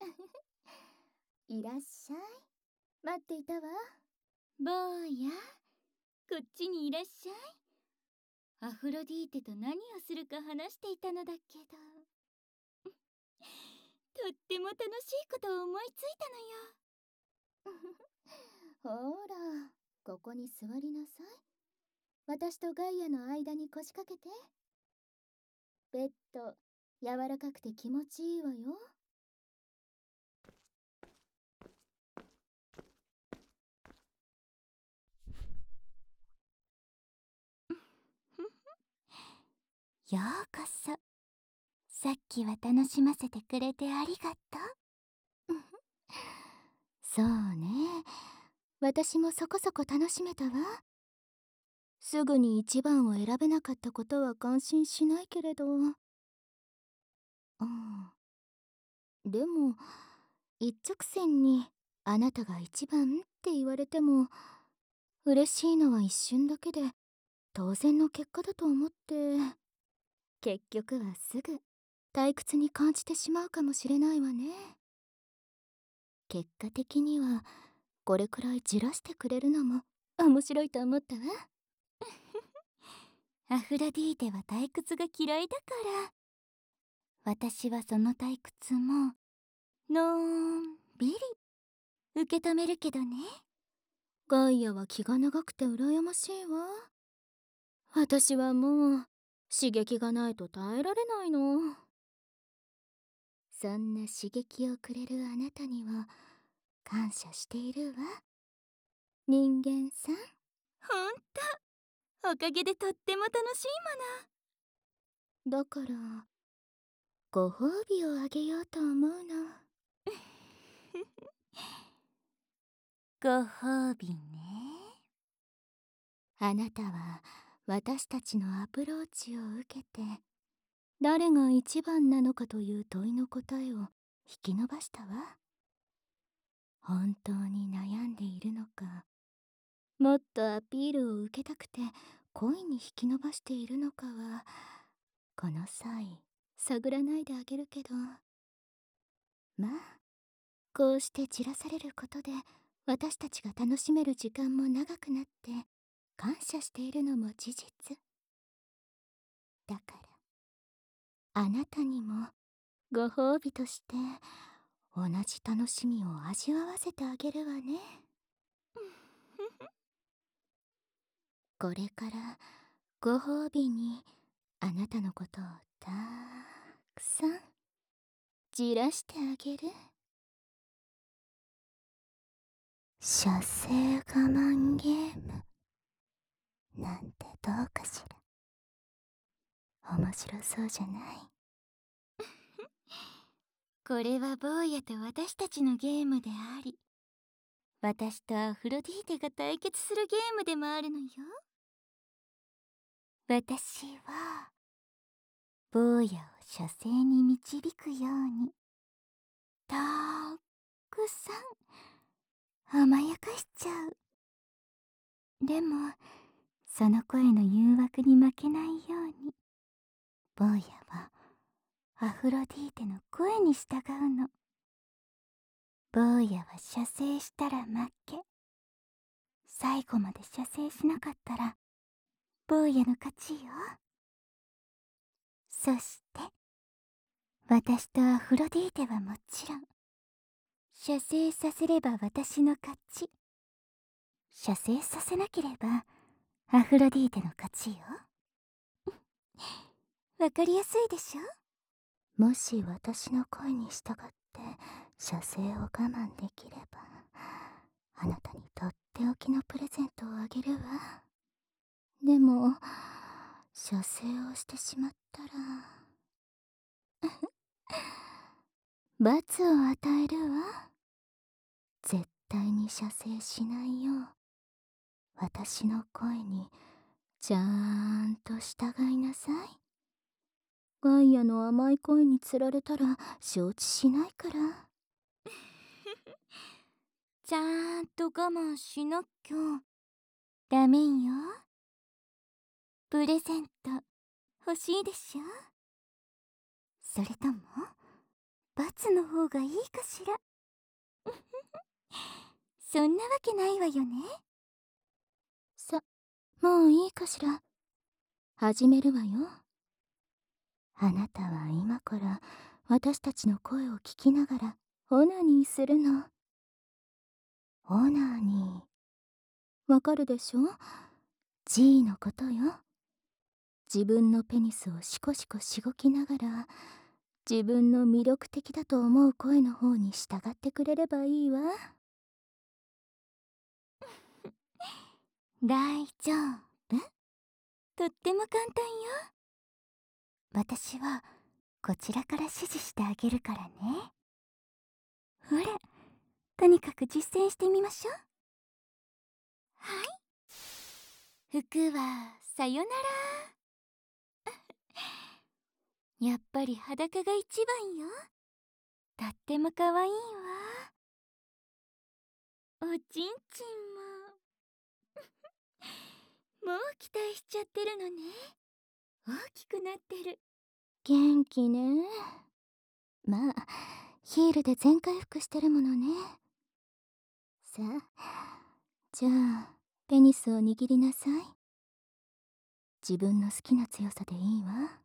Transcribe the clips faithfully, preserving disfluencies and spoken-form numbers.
いらっしゃい。待っていたわ。 坊や、こっちにいらっしゃい。アフロディーテと何をするか話していたのだけどとっても楽しいことを思いついたのよ。 ほら、ここに座りなさい。私とガイアの間に腰掛けて。ベッド、柔らかくて気持ちいいわよ。 ようこそ。さっきは楽しませてくれてありがとう。 そうね。私もそこそこ楽しめたわ。すぐに一番を選べなかったことは感心しないけれど。うん。でも、一直線にあなたが一番って言われても、嬉しいのは一瞬だけで当然の結果だと思って、結局はすぐ退屈に感じてしまうかもしれないわね。結果的にはこれくらいじらしてくれるのも面白いと思ったわ。 アフロディーテは退屈が嫌いだから、私はその退屈ものんびり受け止めるけどね。 ガイアは気が長くて羨ましいわ。私はもう刺激がないと耐えられないの。そんな刺激をくれるあなたには感謝しているわ、人間さん。 ほんと、おかげでとっても楽しいもの。だからご褒美をあげようと思うの。 ご褒美ね。 あなたは私たちのアプローチを受けて、誰が一番なのかという問いの答えを引き伸ばしたわ。本当に悩んでいるのか、もっとアピールを受けたくて恋に引き伸ばしているのかは、この際探らないであげるけど、まあこうして散らされることで私たちが楽しめる時間も長くなって感謝しているのも事実だから、あなたにもご褒美として同じ楽しみを味わわせてあげるわね。これからご褒美にあなたのことをたくさんじらしてあげる。射精我慢ゲームなんてどうかしら。面白そうじゃない？ これは坊やと私たちのゲームであり、私とアフロディーテが対決するゲームでもあるのよ。私は坊やを射精に導くようにたくさん甘やかしちゃう。でもその声の誘惑に負けないように、坊やはアフロディーテの声に従うの。坊やは射精したら負け、最後まで射精しなかったら坊やの勝ちよ。そして私とアフロディーテはもちろん、射精させれば私の勝ち、射精させなければアフロディーテの勝ちよ。わかりやすいでしょ。 もし私の声に従って射精を我慢できれば、あなたにとっておきのプレゼントをあげるわ。でも射精をしてしまったら罰を与えるわ。絶対に射精しないよう私の声にちゃんと従いなさい。ガイアの甘い声につられたら承知しないから。 ちゃんと我慢しなきゃダメよ。プレゼント欲しいでしょ。それとも罰の方がいいかしら。そんなわけないわよね。 さ、もういいかしら。始めるわよ。あなたは今から私たちの声を聞きながらオナニーするの。オナニー。わかるでしょ？ G のことよ。自分のペニスをシコシコしごきながら、自分の魅力的だと思う声の方に従ってくれればいいわ。 大丈夫？とっても簡単よ。私はこちらから指示してあげるからね。ほら、とにかく実践してみましょう。はい。服はさよなら。やっぱり裸が一番よ。とっても可愛いわ。おちんちんももう期待しちゃってるのね。大きくなってる。 元気ね。まあ、ヒールで全回復してるものね。さあ、じゃあ、ペニスを握りなさい。自分の好きな強さでいいわ。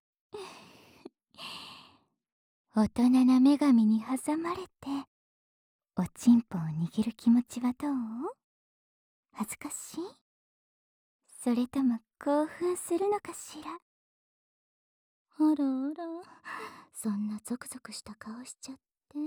大人な女神に挟まれておちんぽを握る気持ちはどう？恥ずかしい？それとも興奮するのかしら？ あらあら、そんなゾクゾクした顔しちゃって。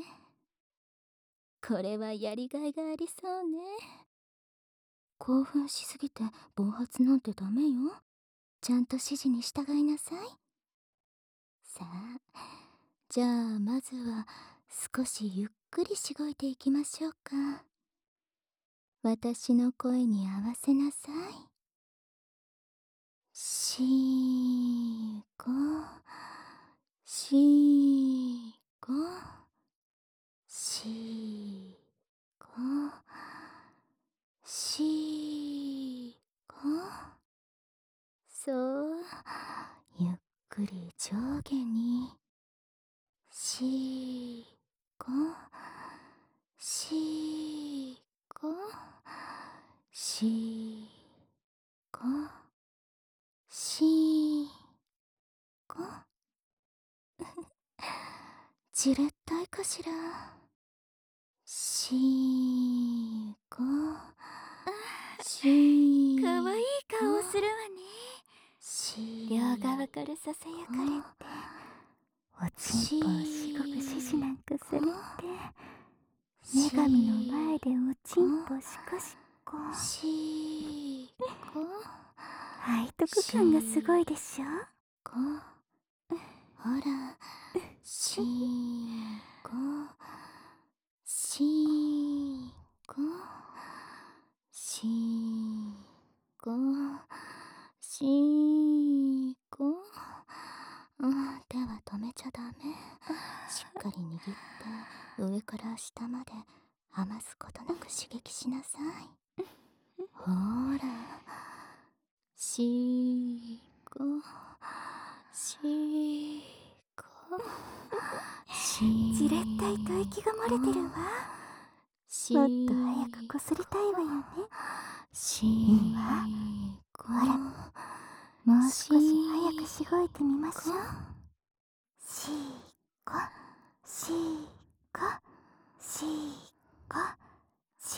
これはやりがいがありそうね。興奮しすぎて暴発なんてダメよ。ちゃんと指示に従いなさい。さあ、じゃあまずは少しゆっくりしごいていきましょうか。私の声に合わせなさい。しーご、しーご、しーご、しーご。そう、ゆっくり上下に。しーご、しーご、しーご、しーご。じれったいかしら。しーご、しーかわいい顔をするわね。 しー両側からささやかれておちんぽをしごく指示なんかされて女神の前でおちんぽしこしこ。 しーご、 背徳感がすごいでしょ。 ご、ほら、しーご、しーご、しーご、しーご。うん、手は止めちゃダメ。しっかり握って上から下まで余すことなく刺激しなさい。ほら、しーご、しーご、しーご。 じれったい吐息が漏れてるわ。もっと早くこすりたいわよね。 しいいわ。 ーほら、もう少し早くしごいてみましょう。しーご、しーご、しーご、しー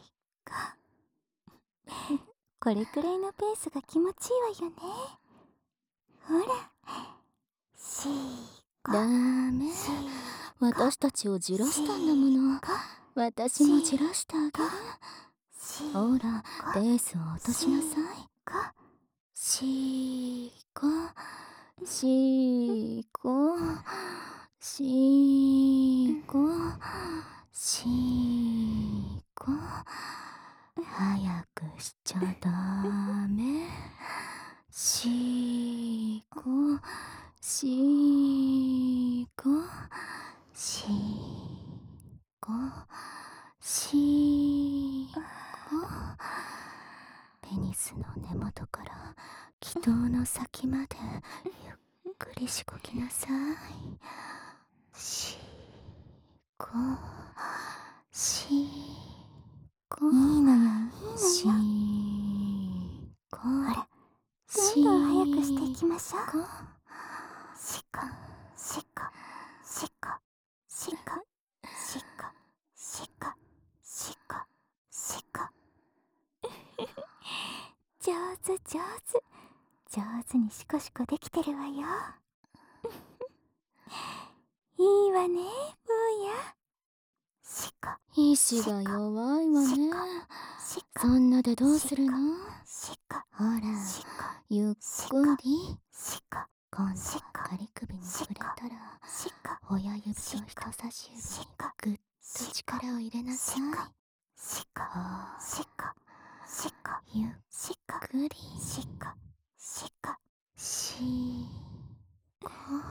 ご。これくらいのペースが気持ちいいわよね。ほら、しーご。 ダメ。私たちをじらしたんだもの。私もじらしてあげる。ほら、ペースを落としなさい。しーご、しーご、しーご、しーご。早くしちゃダメ。しーご、しーご、しーご、しーご。ペニスの根元から気筒の先までゆっくりしごきなさい。しーしこ。 いいのよ、いいのよ。 しこ。 ほら、どんどん早くしていきましょう。しこ、しこ、しこ、しこ、しこ、しこ、しこ、しこ。上手上手。上手にシコシコできてるわよ。いいわね、坊や。しこ、 意志が弱いわね。 しこ、 そんなでどうするの？ しこ、 ほら、ゆっくり。 しこ、 今度は仮首に触れたら、 しこ、 親指と人差し指にぐっと力を入れなさい。 しこ、しこ、しこ、 ゆっしこ、 くり。 しこ、しこ、 しこ、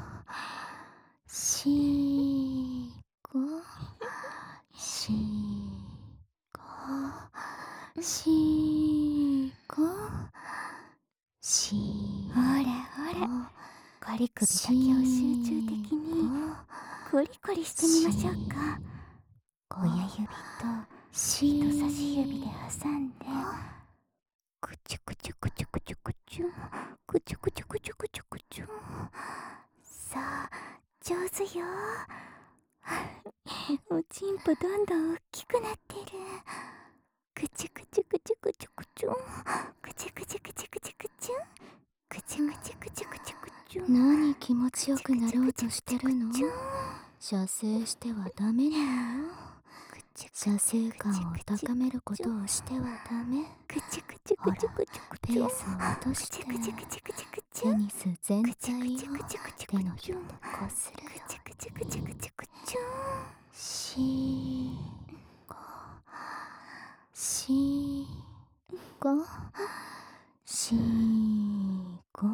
しこ、しこ、しこ、しほらほら、仮首だけを集中的にコリコリしてみましょうか。親指と人差し指で挟んで、くちゅくちゅくちゅくちゅくちゅ、くちゅくちゅくちゅくちゅくちゅ。さあ、上手よ。おちんぽどんどん大きくなってる。くちゅくちゅくちゅくちゅくちゅ、くちゅくちゅくちゅくちゅくちゅ、くちゅくちゅくちゅくちゅくちゅ。 何気持ちよくなろうとしてるの？射精してはダメなのよ。射精感を高めることをしてはダメ。ほら、ペースを落として、テニス全体を手のひらでこするよ。しこ、しこ、しこ、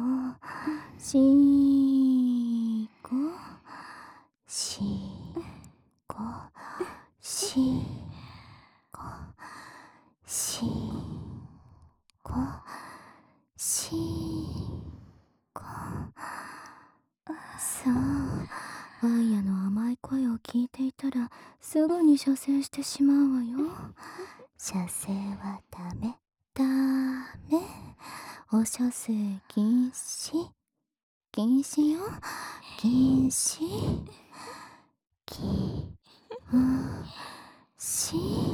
しこ、しこ、しこ、しこ、しこ。さあ、ワイヤの甘い声を聞いていたらすぐに射精してしまうわよ。射精はダメ、ダメ。お射精禁止、禁止よ、禁止、禁止。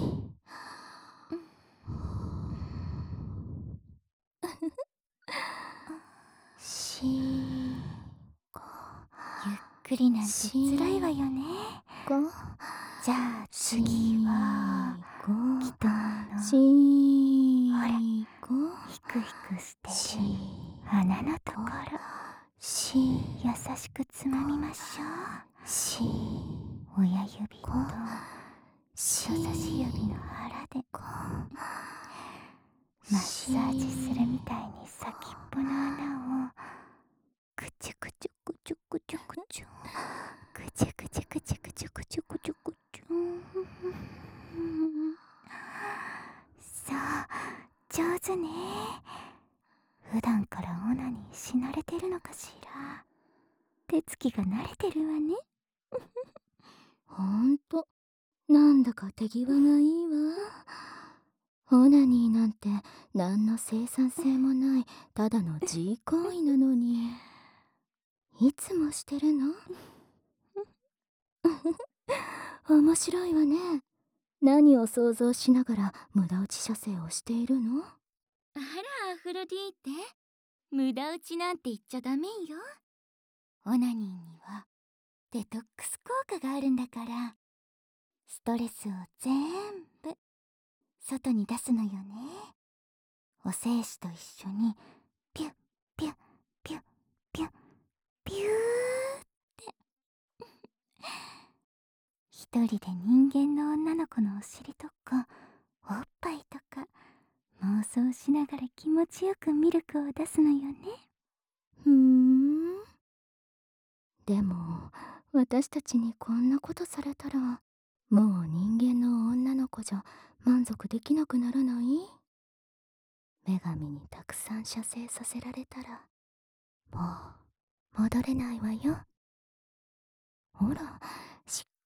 しこ、 ゆっくりなんて辛いわよね。 こ、 じゃあ次はし北のしこ、 ひくひくしてしる鼻のところ、 し優しくつまみましょう。 し親指とし人差し指の腹でマッサージするみたいに先っぽの穴をくちゅくちゅくちゅくちゅくちゅ、くちゅくちゅくちゅくちゅくちゅくちゅくちゅ。そう、上手ね。普段からオナニーし慣れてるのかしら。手つきが慣れてるわね。 ほんと、なんだか手際がいいわ。オナニーなんて何の生産性もないただの自慰行為なのに、いつもしてるの？面白いわね。何を想像しながら無駄打ち射精をしているの？ あら、アフロディーテ、無駄打ちなんて言っちゃダメよ。オナニーにはデトックス効果があるんだから、ストレスを全部外に出すのよね。お精子と一緒にピュッピュッピュッピュッピューって一人で人間の女の子のお尻とかおっぱいとか妄想しながら気持ちよくミルクを出すのよね。 ふーん。でも私たちにこんなことされたら、もう人間の女の子じゃ満足できなくならない？女神にたくさん射精させられたらもう戻れないわよ。ほら、しっ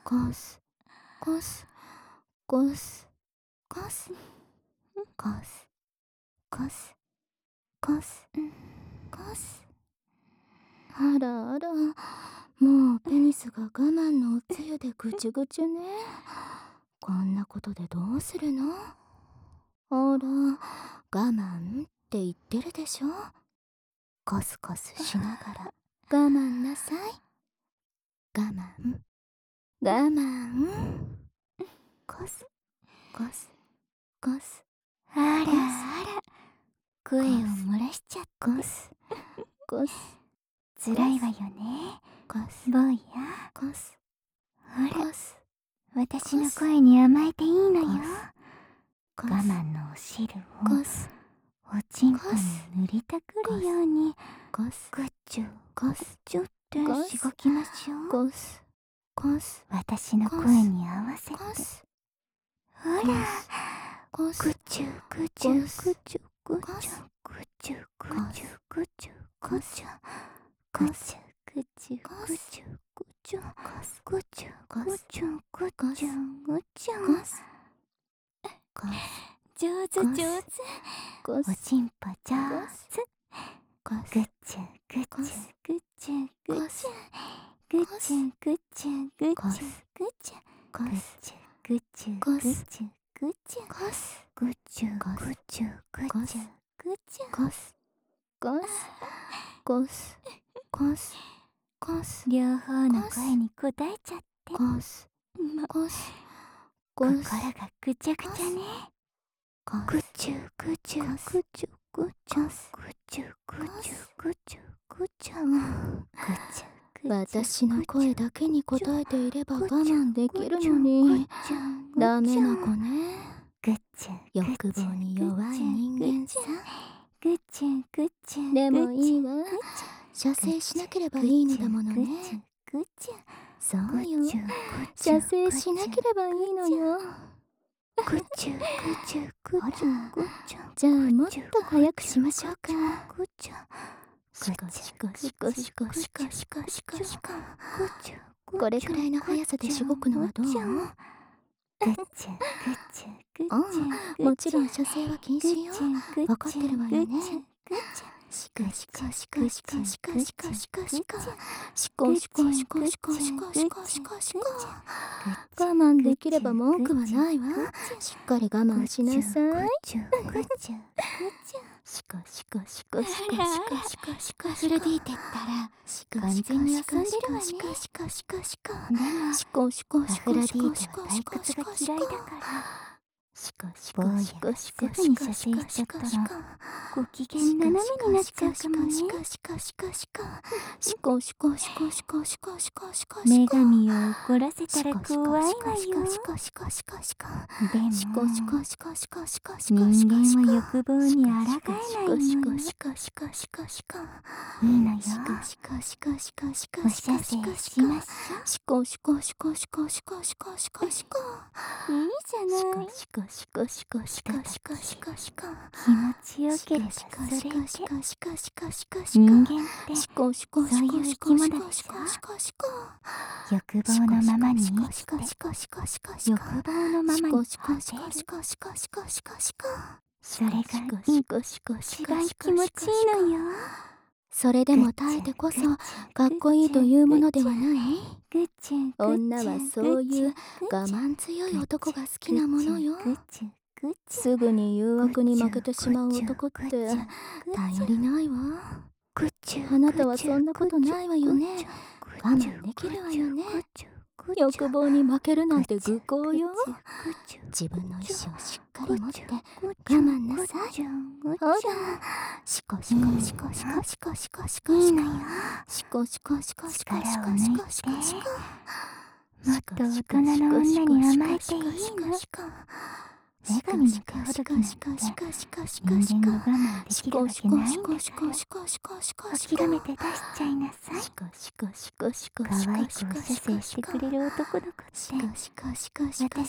コスコスコスコスコスコスコスコス。あらあら、もうペニスが我慢のおつゆでぐちゅぐちゅね。こんなことでどうするの？あら、我慢って言ってるでしょ。コスコスしながら我慢なさい。我慢我慢。コスコスコス。 あらあら、声を漏らしちゃってコスコス。 辛いわよね、 コス坊や。 コスほら、 コス。 私の声に甘えていいのよ。 コス我慢のお汁をコスおちんぽに塗りたくるようにコスグッチュコグッスチュってコスしごきましょう。 コスコス私の声に合わせて。 コス。 ほら、 コスグッチュグッチュグコスッチュグッチュグッチュグッチュグッチュグッチュグッチュグッチュグッチュグッチュグッチュグッチュグッチュグッチュ。 コスコス。 上手上手。 コスおちんぽ上手。 コスグッチュグッチュグッチュグッチュグッチュグッチュグッチュグッチュコグッスチュグッチュグッチュグッチュコスグッチュグッチュグッチュグッチュ。 コスコスコスコスコス。 両方の声に応えちゃってコスまコスコ心スがぐちゃぐちゃね。 コグッチュグッチュグッチュグッチュグッチュグッチュグッチュグッチュグッチュグッチュ。 私の声だけに応えていれば我慢できるのにダメな子ね。 グッチュ欲望に弱い人間さ。 グッチュグッチュ。 でもいいわ、射精しなければいいのだものね。 グッチュそうよ、射精しなければいいのよ。 グッチュグッチュグッチュグッチュ。 じゃあもっと早くしましょうか。 グッチュシコシコシコシコシコシコシコシコ。 グッチュ。 これくらいの速さでしごくのはどう？ グッチュグッチュグッチュグッチュ。 もちろん射精は禁止よ。わかってるわよね。 グッチュシコシコシコシコシコシコシコシコシコシコシコシコシコシコシコシコ。我慢できれば文句はないわ。しっかり我慢しなさい。 グッチュグッチュ。 シコシコシコシコシコシコシコ。 アフロディーテったらシコ完シコ全に遊んシコシでるわね。 コシコシコシコシコ。 でもシコシコアシフロディーコシコシテは退コシコ屈がシコシコ。 嫌いだからシコシ坊やコシコがシコすぐにシコシ射精しちゃコシコシったらコ。 ご機嫌斜めになっちゃうかもね。 シコシコシコシコシコシコシコシコシコシコシコシ女コ。 神を怒らせたら怖いわよ。 シコシコシコシコシコでもシコシコシコシコシコシコ。 人間は欲望に抗えないのよ。 シコシコシコシコシコ。 いいのよ。 シコシコシコシコシコおシコ射シコ精シコ。 しましょシコシコシコシコシコシコシコシコ。 う。いいじゃない。 シコシコシコシコシコシコシコ。 気持ちよければシコそれで。 シコシコシコシコシコシコ。 人間ってシコシコシコシコシコシコシコシコ。 欲望のままに生きシコてシコシコシコシコ。 欲望のままにシコシコ果てる。 シコシコシコシコシコシコ。 それがシコシコシ一番コシコ気持ちいいのよ。 それでも耐えてこそかっこいいというものではない。 グッチュグッチュ女はそういう我慢強い男が好きなものよ。 グッチュグッチュすぐに誘惑に負けてしまう男って頼りないわ。 グッチュ。 あなたはそんなことないわよね。我慢できるわよね。欲望に負けるなんて愚行よ。自分の意志をしっかり持って我慢なさい。ほら、シコシコシコシコシコシコシコシコシコシコシコシコシコシコシコシコシコ。 もっと大人の女に甘えていいの。女神に手ほどきなんて人間が我慢できるわけないんだから諦めて出しちゃいなさい。可愛くお射精してくれる男の子って私大好きよ。だ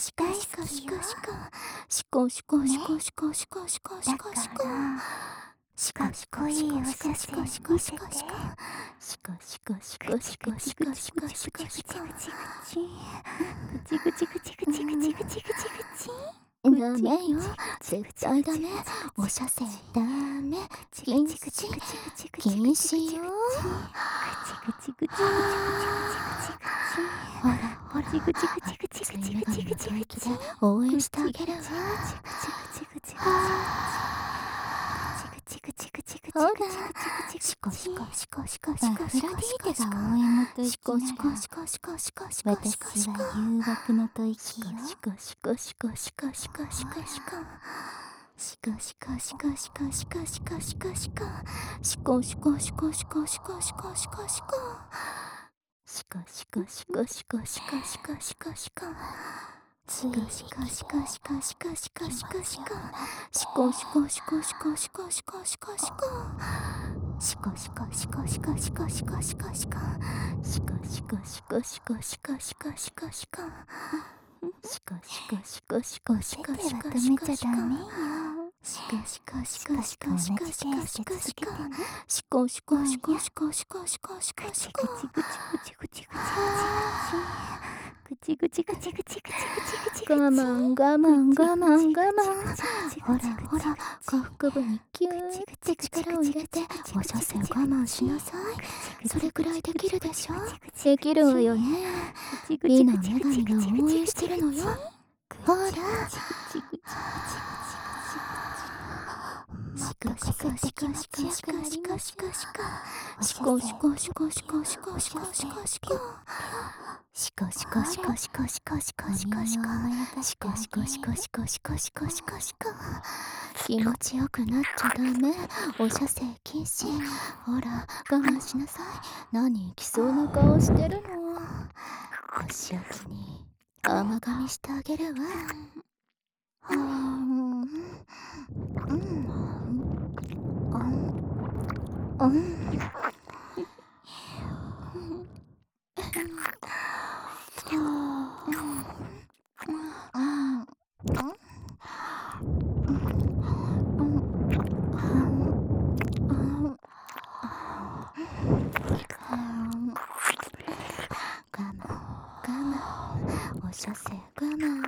からかっこいいお射精見せて。 コシコシコシコシコシコシコシコ。 ぐちぐちぐちぐちぐちぐちぐちぐちぐち。 ダメよ、絶対ダメ。お射精ダメ。禁止禁止よ。 ぐちぐちぐちぐちぐちぐちぐち。 ほらほら、 ぐちぐちぐちぐちぐちぐちぐちぐち。 応援してあげるわ。ほら、シコシコシコシコシコシコシコシコ。 応援の吐シコ息ならシコシコシコシコシコシコシコ。 私は誘惑の吐息よ。 シコシコシコシコシコシコシコ。シコシコシコシコシコシコシコシコ。シコシコシコシコシコシコシコシコ。シコシコシコシコシコシコシコシコ。シコシコシコシコシコシコシコシコ。シコシコシコシコシコシコシコシコ。シコシコシコシコシコシコシコシコ。シコシコシコシコシコシコシコシコ。シコシコシコシコシコシコシコシコ。シコシコシコシコシコシコシコシコ。シコシコシコシコシコシコシコシコ。 ぐちぐちぐちぐちぐちぐちぐちぐちぐちぐちぐちぐちぐち。 我慢我慢我慢我慢。ほらほら、下腹部にキューって力を入れてお射精我慢しなさい。それくらいできるでしょ。できるわよね。美の女神が応援してるのよ。ほら、シコシコシコシコシコシコシコシコ。シコシコシコシコシコシコシコシコ。シコシコシコシコシコシコシコシコ。シコシコシコシコシコシコシコシコ。気持ちよくなっちゃダメ。お射精禁止。ほら、我慢しなさい。何行きそうな顔してるの。お仕置きに甘噛みしてあげるわ。うんうんうん。お射精我慢。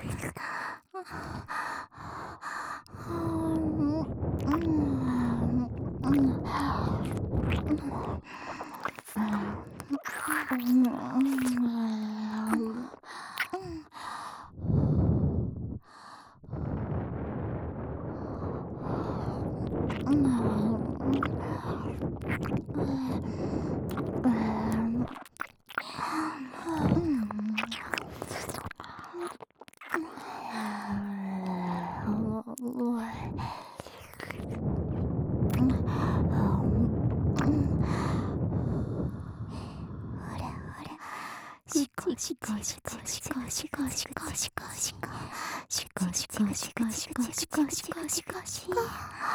シコシコシコシコシコシコシコシコシコシコシコシコシコシコシコシコ。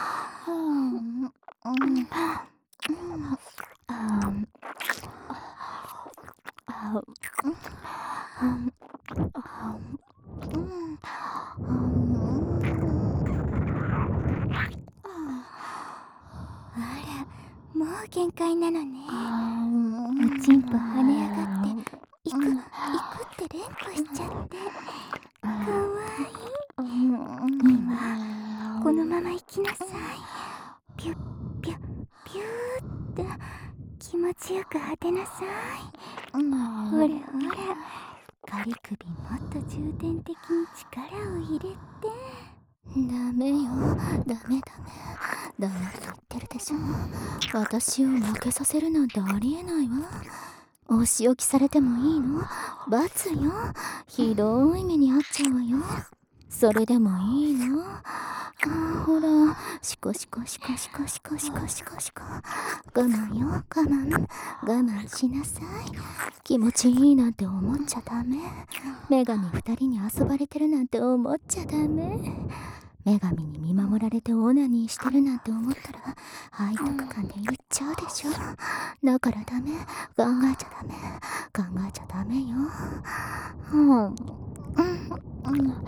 もう限界なのね。おちんぽ跳ね上がっていくいくって連呼しちゃってかわいい。今このまま行きなさい。ピュッピュッピューって気持ちよく果てなさい。ほらほら、仮首もっと重点的に力を入れて。 ダメよ、ダメダメダメと言ってるでしょ。私を負けさせるなんてありえないわ。お仕置きされてもいいの？罰よ。ひどい目に遭っちゃうわよ。それでもいいの？ほら、シコシコシコシコシコシコシコシコ。我慢よ、我慢。我慢しなさい。気持ちいいなんて思っちゃダメ。女神二人に遊ばれてるなんて思っちゃダメ。女神に見守られてオナニーしてるなんて思ったら背徳感で言っちゃうでしょ。だからダメ。考えちゃダメ。考えちゃダメよ。うんうんうん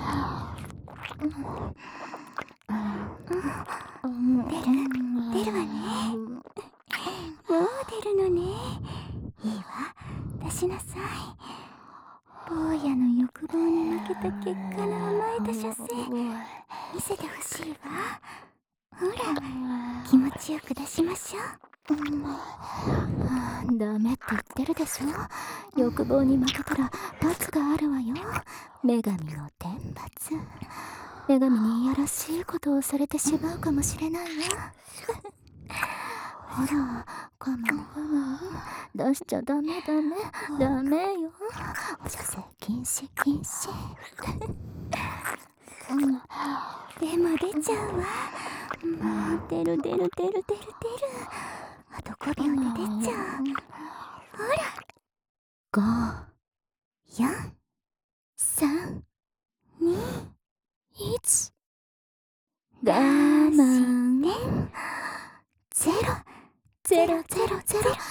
出る出るわね。もう出るのね。 しなさい。坊やの欲望に負けた結果の甘えた射精見せてほしいわ。ほら、気持ちよく出しましょう。 ダメって言ってるでしょ。欲望に負けたら罰があるわよ。女神の天罰。女神にいやらしいことをされてしまうかもしれないわ。ほら、我慢我慢。出しちゃダメダメダメよ。射精禁止禁止。 でも出ちゃうわ。もう出る出る出る出る出る。あとごびょうで出ちゃう。ほら。 ご、 よん、 さん、 に、 いち。我慢。 ゼロ、 ゼロゼロゼロゼロ。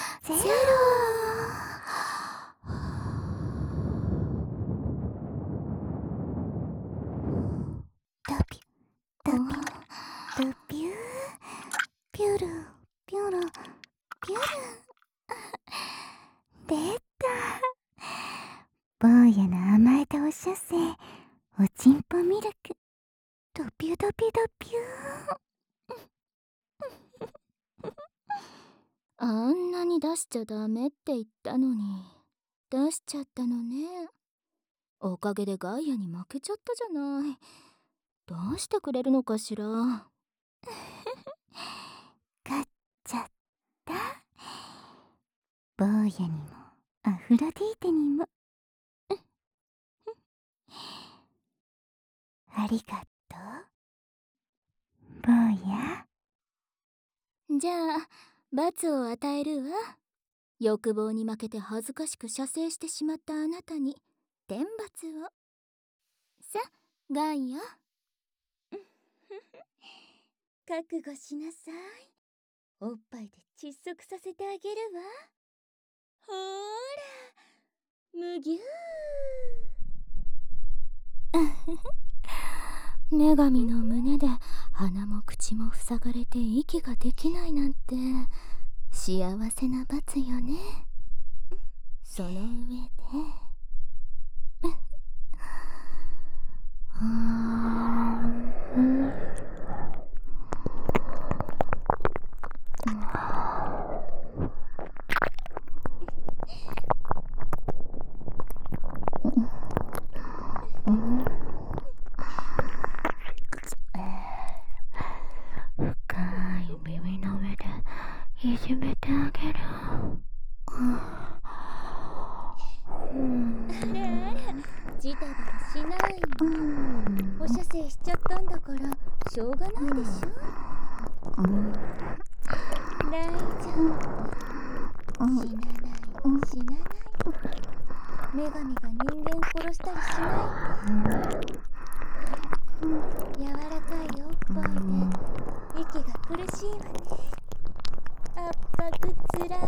ドピュドピュドピューピュルピュルピュル。出た。坊やの甘えたお射精、おちんぽミルク。ドピュドピュドピュー。 あんなに出しちゃダメって言ったのに出しちゃったのね。おかげでガイアに負けちゃったじゃない。どうしてくれるのかしら。 勝っちゃった。坊やにもアフロディーテにもありがとう坊や。 じゃあ罰を与えるわ。欲望に負けて恥ずかしく射精してしまったあなたに天罰を。さ、ガイア。 覚悟しなさい。おっぱいで窒息させてあげるわ。ほーら、むぎゅー。女神の胸で鼻も口も塞がれて息ができないなんて幸せな罰よね。その上でうーんいじめてあげる。 あらあら、ジタバタしないの。お射精しちゃったんだからしょうがないでしょ。大丈夫。死なない死なない。女神が人間殺したりしない。柔らかいおっぱいで息が苦しいわね。圧迫つらい。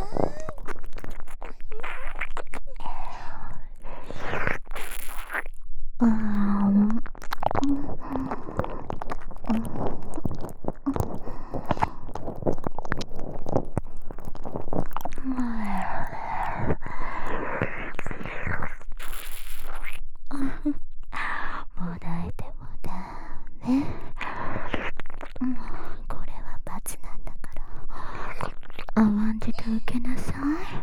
もだえてもダメ。これは罰なんだから甘んじて受けなさい。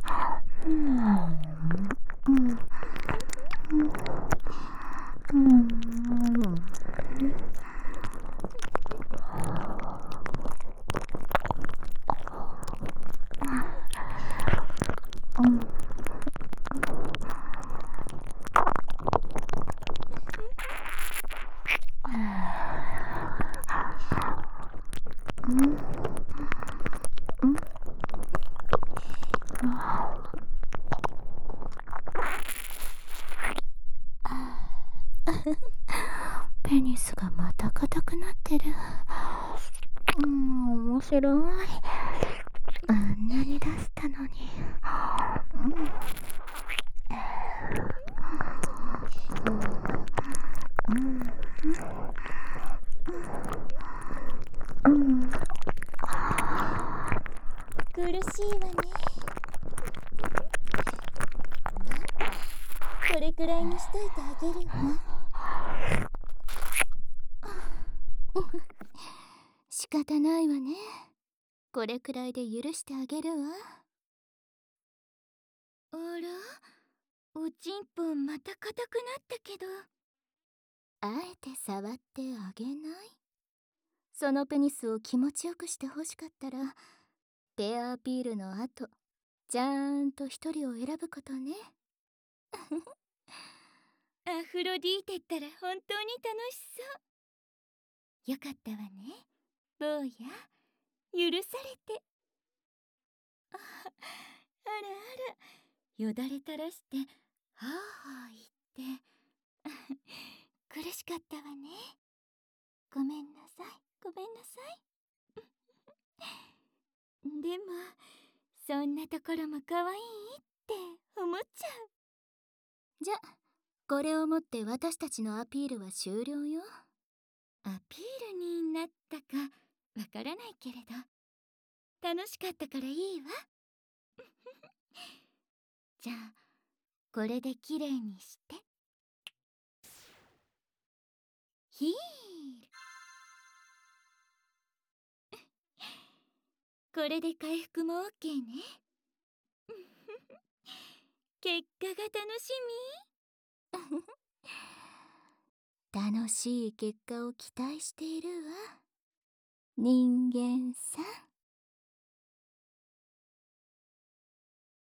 ペニスがまた硬くなってる。うん、面白い。あんなに出したのに。 苦しいわね。 これくらいにしといてあげるわ。 仕方ないわね。これくらいで許してあげるわ。 あら、おちんぽまた硬くなったけど。 あえて触ってあげない？そのペニスを気持ちよくしてほしかったら、ペアアピールの後、ちゃーんと一人を選ぶことね。 アフロディーテったら本当に楽しそう。よかったわね、坊や。許されて。あ、あらあら、よだれ垂らしてはあはあ言って苦しかったわね。ごめんなさい、ごめんなさい。でもそんなところも可愛いって思っちゃう。 じゃ、これをもって私たちのアピールは終了よ。 アピールになったかわからないけれど、楽しかったからいいわ。じゃあこれできれいにして。ヒール。これで回復も オーケー ね。結果が楽し楽しい結果を期待しているわ。人間さん。